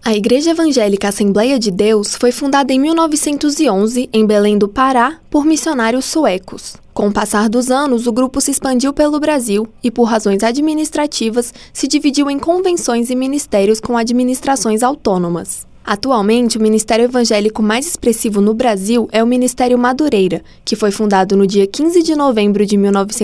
A Igreja Evangélica Assembleia de Deus foi fundada em 1911, em Belém do Pará, por missionários suecos. Com o passar dos anos, o grupo se expandiu pelo Brasil e, por razões administrativas, se dividiu em convenções e ministérios com administrações autônomas. Atualmente, o ministério evangélico mais expressivo no Brasil é o Ministério Madureira, que foi fundado no dia 15 de novembro de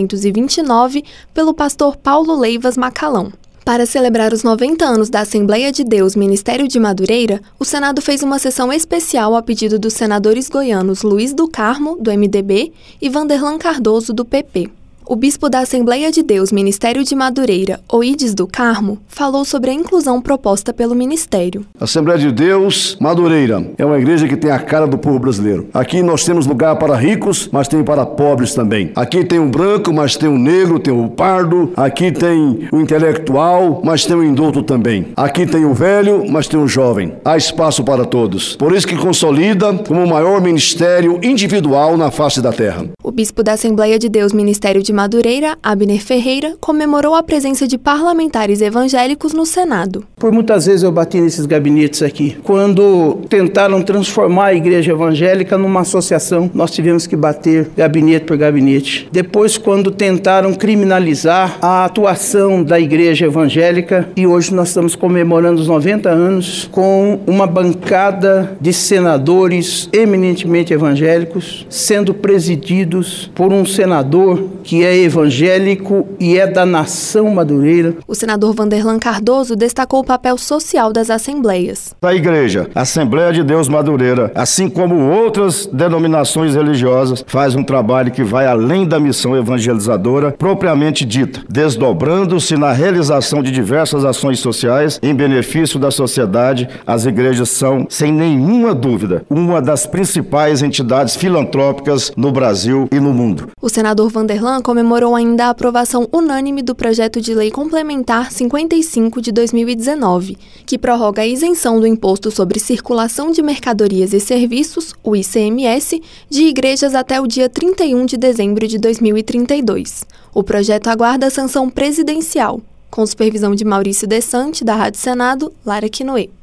1929 pelo pastor Paulo Leivas Macalão. Para celebrar os 90 anos da Assembleia de Deus Ministério de Madureira, o Senado fez uma sessão especial a pedido dos senadores goianos Luiz do Carmo, do MDB, e Vanderlan Cardoso, do PP. O bispo da Assembleia de Deus Ministério de Madureira, Oídes do Carmo, falou sobre a inclusão proposta pelo ministério. A Assembleia de Deus Madureira é uma igreja que tem a cara do povo brasileiro. Aqui nós temos lugar para ricos, mas tem para pobres também. Aqui tem o branco, mas tem o negro, tem o pardo. Aqui tem o intelectual, mas tem o indulto também. Aqui tem o velho, mas tem o jovem. Há espaço para todos. Por isso que consolida como o maior ministério individual na face da terra. O bispo da Assembleia de Deus Ministério de Madureira, Abner Ferreira, comemorou a presença de parlamentares evangélicos no Senado. Por muitas vezes eu bati nesses gabinetes aqui. Quando tentaram transformar a igreja evangélica numa associação, nós tivemos que bater gabinete por gabinete. Depois, quando tentaram criminalizar a atuação da igreja evangélica, e hoje nós estamos comemorando os 90 anos com uma bancada de senadores eminentemente evangélicos, sendo presididos por um senador que é evangélico e é da nação madureira. O senador Vanderlan Cardoso destacou o papel social das assembleias. A igreja, a Assembleia de Deus Madureira, assim como outras denominações religiosas, faz um trabalho que vai além da missão evangelizadora propriamente dita, desdobrando-se na realização de diversas ações sociais em benefício da sociedade. As igrejas são, sem nenhuma dúvida, uma das principais entidades filantrópicas no Brasil e no mundo. O senador Vanderlan comemorou ainda a aprovação unânime do projeto de lei complementar 55 de 2019, que prorroga a isenção do Imposto sobre Circulação de Mercadorias e Serviços, o ICMS, de igrejas até o dia 31 de dezembro de 2032. O projeto aguarda a sanção presidencial, com supervisão de Maurício Desante, da Rádio Senado, Lara Quinoe.